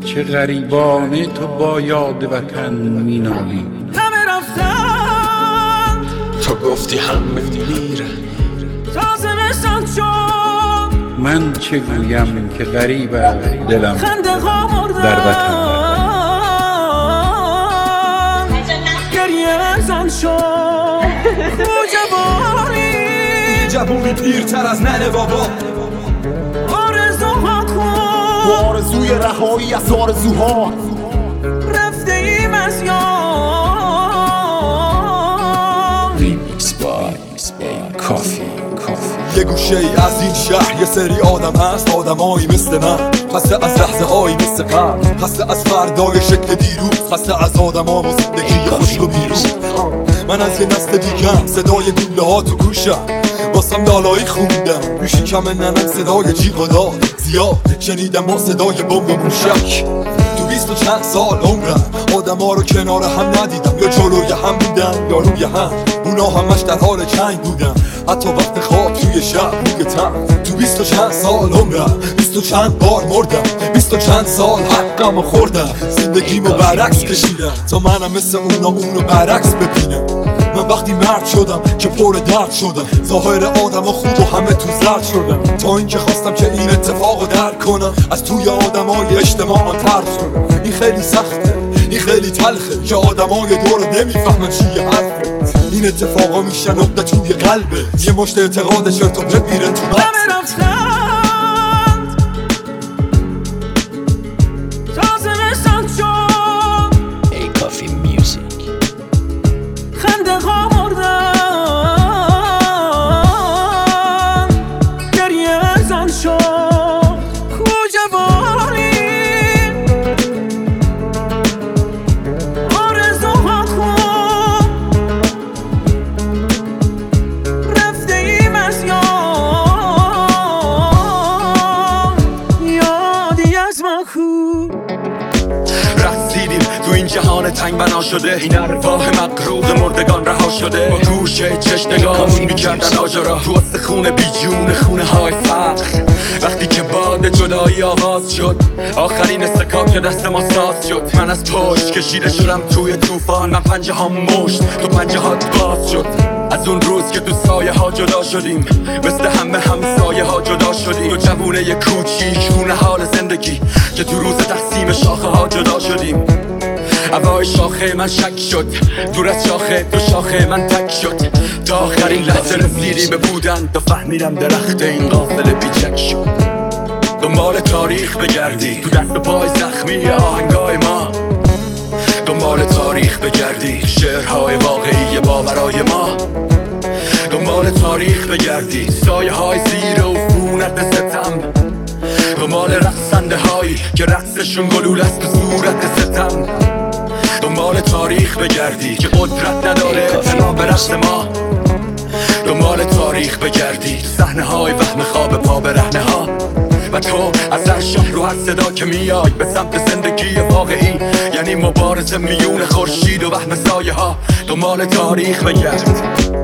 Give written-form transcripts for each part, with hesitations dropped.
چه غریبانه تو با یاد وطن مینالی. همه رفتن تو گفتی همه میره تازه رسان شد. من چه گویم که غریب دلم خنده ها مردن در وطن گریه زن شد. جوونی پیرتر از ننه بابا، آرزوها کن با آرزوی رهایی از آرزوها رفته ایم از یاد. ریمیکس بای کافی. یه گوشه ای از این شهر یه سری آدم هست، آدمایی مثل من، خسته از لحظه هایی مثل قبل، خسته از فردای شکل دیروز، خسته از آدم ها و زندگی خشک و بیروز. من از یه نسل دیگم، صدای گوله ها تو گوشم، واسم دالایی خوندم پیشی کم ننم، صدای جیغ و داد زیاد شنیدم با صدای بمب و موشک. تو 20 و چند سال عمرم آدم ها رو کنار هم ندیدم، یا جلوی هم بودن یا روی هم، اونا همش در حال جنگ بودن، حتی وقت خواب توی شب روی تن. تو 20 و چند سال عمرم 20 و چند بار مردم، 20 و چند سال حقم خوردم، زندگیمو برعکس کشیدم تا منم مثل اونا اونو برعکس ببینم. من وقتی مرد شدم که پر درد شدم، ظاهر آدم ها خوب و همه تو زرد شدم، تا اینکه خواستم که این اتفاق درک کنم، از توی آدم های اجتماع طرد شدم. این خیلی سخته، این خیلی تلخه که آدم های دور نمیفهمن چیه حرفه. این اتفاقا میشن نقطه توی قلبه، یه مشت اعتقاد شرط و پرت میره تو مغزت. همه رفتن تازه رسان شد. ای کافی میوزیک. خنده ها مردن گریه زن شد. کوجوانی آرزوها کن رفته ایم از یاد. یادی از ما خوب رسیدیم تو این جهان تنگ بنا شده، این ارواح مغروق مردگان رها شده، با گوشه چشم نگاهمون میکردن آجرا تو استخون بیجون خونه های فقر. وقتی که باد جدایی آغاز شد، آخرین استکاک دست ما ساز شد، من از پشت کشیده شدم توی طوفان، من پنجه ها مشت تو پنجه هات باز شد. از اون روز که تو سایه ها جدا شدیم، مثل همه همسایه ها جدا شدیم، تو جوونه ی کوچیک خونه حال زندگی که تو روز تقسیم شاخه ها جدا شدیم. هوای شاخه من شک شد، دور از شاخه تو شاخه من تک شد، تا آخرین لحظه رسیدیم به بودن، تا فهمیدم درخت این غافل بیچک شد. دنبال تاریخ بگردی تو دست و پای زخمی آهنگای ما، دنبال تاریخ بگردی شعرهای واقعی باورای ما، دنبال تاریخ بگردی سایه های زیر و فونت ستم، دنبال رقصنده هایی که رقصشون گلول است تو صورت ستم، دنبال تاریخ بگردی که قدرت نداره اعتنا به رقص ما، دنبال تاریخ بگردی صحنه های وهم خواب پا به رهنه ها، و تو از هر شهر و هر صدا که میای به سمت زندگی واقعی، یعنی مبارزه میون خورشید و وهم سایه ها، دنبال تاریخ بگرد.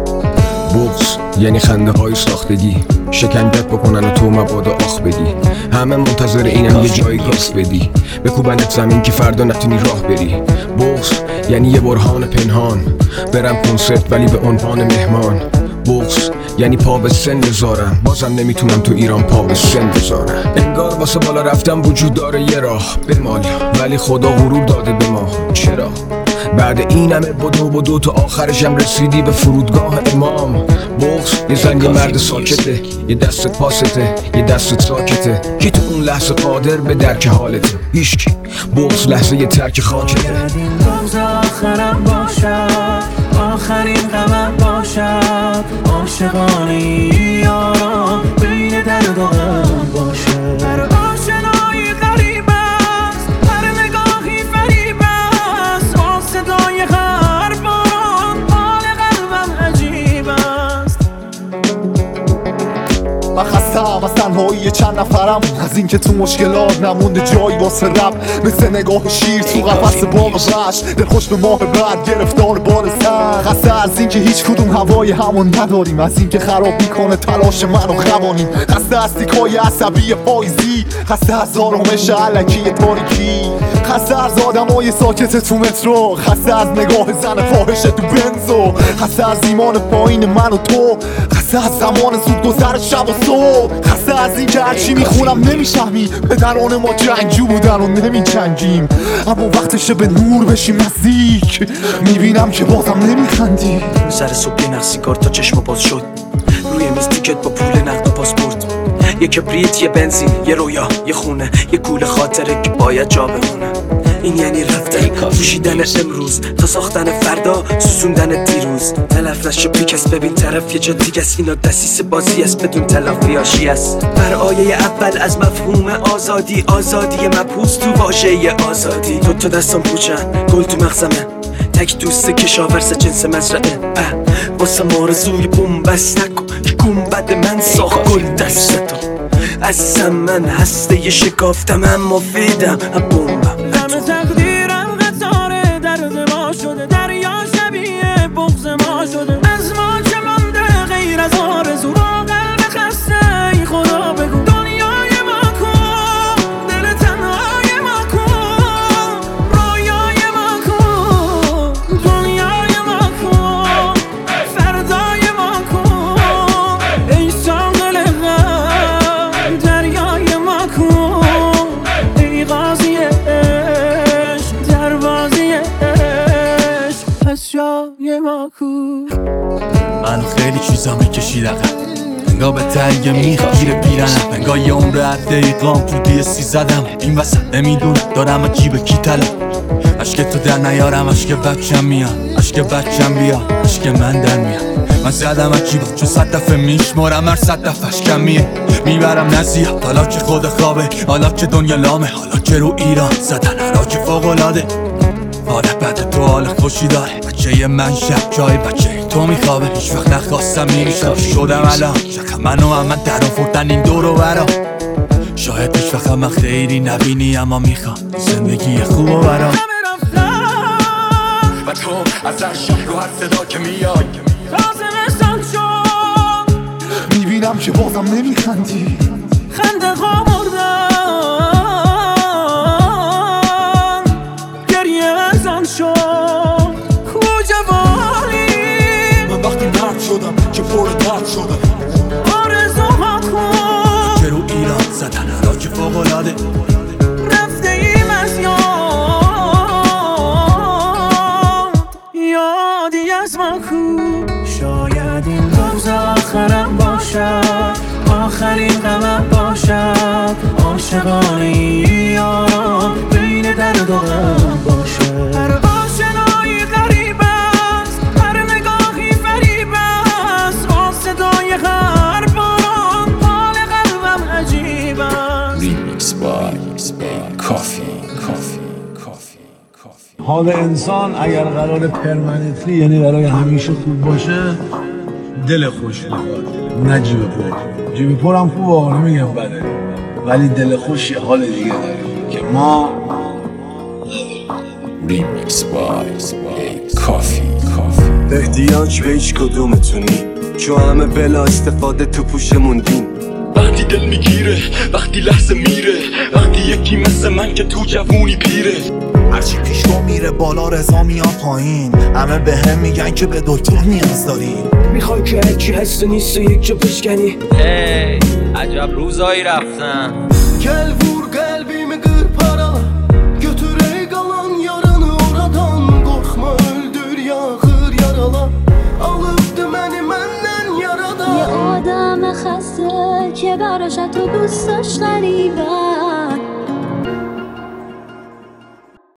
بغض یعنی خنده های ساختگی، شکنجت بکنن و تو مبادا آخ بدی، همه منتظر اینم یه جایی گاز بدی، بکوبنت زمین که فردا نتونی راه بری. بغض یعنی یه برهان پنهان، برم کنسرت ولی به عنوان مهمان. بغض یعنی پا به سن بذارم، بازم نمیتونم تو ایران پا به سن بذارم. انگار واسه بالا رفتم وجود داره یه راه بمال، ولی خدا غرور داده به ما. چرا؟ بعد این همه بدو تو آخرشم رسیدی به فرودگاه امام. بغض یه زن یه مرد ساکته، یه دستت پاسته، یه دستت ساکته، کی تو اون لحظه قادر به درک حالته؟ هیچکی. بغض لحظه یه ترک خاکته. شاید این روز آخرم باشد، آخرین غمم باشد، عاشقانه یارم بین درد و غم باشد. هر آشنایی غریب است، هر نگاهی فریب است، آن صدای هر باران حال قلبم عجیب است. من خستم از تنها تنهایی چند نفرم، از اینکه تو مشکلات نمونده جایی واسه رب، مثل نگاه شیر تو قفس باغ وحش، دلخوش به ماه بعد گرفتار بار سر. خسته از اینکه هیچ کدوم هوای همون نداریم، از اینکه خراب میکنه تلاش منو قوانین. خسته از تیکای عصبی پاییزی، خسته از آرامش الکی تاریکی، خسته از آدمای ساکت تو مترو، خسته از نگاه زن فاحش تو بنزو، خسته از ایمان پایین من و تو، خسته از زمان زود گذر شب و صبح، خسته از این که هرچی میخونم نمیشهمی، پدران ما جنگجو بودن و نمیجنگیم، اما وقتشه به نور بشیم نزدیک، میبینم که بازم نمیخندی. سر صبح یه نقصی کار تا چشم باز شد، روی میز تیکت با پول نقد و پاسپورت، یه کبریت، یه بنزین، یه رویا، یه خونه، یه کوله خاطره که باید جا بمونه. این یعنی رفتن، پوشیدن امروز تا ساختن فردا، سوزوندن دیروز. تلف نشو پیکس، ببین طرف یه جا دیگه است، اینا دسیس بازی است بدون تلافی آشی است. بر آیه اول از مفهوم آزادی، آزادی مبهوس تو واژه آزادی. تو دستم پوچن، گل تو مغزمه، تک دوست کشاورز جنس مزرعه. واسه مارزوی بومبست نکن که گنبد من ساخت گل دستتو. عزیزم من هسته ی شکافتم اما فیدم بومبم. همه تقدیرم قطار درد ما شده، دریا شبیه بغض ما شده، از ما چه مانده غیر از آرزو، با قلب خسته ای خدا بگو دنیای ما کن، دل تنهای ما کن، رویای ما کن، دنیای ما کن، فردای ما کن، ای ساحل غم دریای ما کن، ای قاضی عشق دروازی عشق پس جای ما کن. من خیلی چیزا میکشید عقب، انگاه به تنگ میخ گیر پیرنم، انگاه یه عمر از دقیقام تو دیسی زدم این وسط، نمیدونم دارم جیب کی طلب. عشق تو در نیارم، عشق بچم میاد، عشق بچم بیا، عشق من در میاد. من زدم از جیبم چون 100 دفعه میشمارم، هر 100 دفعش کمیه میبرم نزیاد. حالا که خود خوابه، حالا که دنیا لامه، حالا که رو ایران زدن حراج فوق‌العاده. آره بعد تو حال خوشی داره، بچه من شب جای بچه تو میخوابه. هیچ وقت نخواستم میریشم شدم الان، شکم منو هم من در آوردن این دور و برا. شاید هیچ وقت من خیلی نبینی اما میخوام زندگی خوب و برا. و تو از هر شهر و هر صدا که میای رازمستان شد، میبینم که بازم نمیخندی، خنده خوابردن گریه ازان شد، جوانی من وقتی مرد شدم که پر درد شدم. آرزوها کن که رو ایران زدن حراج فوق‌العاده. رفته ایم از یادی از ما کن. شاید این روز آخرم باشد، آخرین غمم باشد، عاشقانه یارم بین درد و غم باشد. هر آشنایی غریب است، هر نگاهی فریب است، با صدای هر باران حال قلبم عجیب است. Remix by Coffee. حال انسان اگر قرار پرمننتلی، یعنی برای همیشه خوب باشه، دل خوش میخواد نه جیب پر. جیب پر هم خوبه، نمیگم بده، ولی دل خوش یه حال دیگه داره که ما Remix by Coffee. احتیاج به هیچ کدومتونی، چون همه بلا استفاده تو پوش موندین. وقتی دل میگیره، وقتی لحظه میره، وقتی یکی مثل من که تو جوونی پیره. هرچی پیش رو میره بالا رضا میاد پایین، همه به هم میگن که به دکتر نیاز داری. میخوای که هرچی هست و نیست و یک جا بشکنی. عجب روزایی رفتن. Gel vur kalbimi kır parala, götür ey kalan yaranı oradan. Korkma öldür yakır yarala, alıp dümeni menden yaradan. یه آدم خسته که براش تو دوست داشت غریبه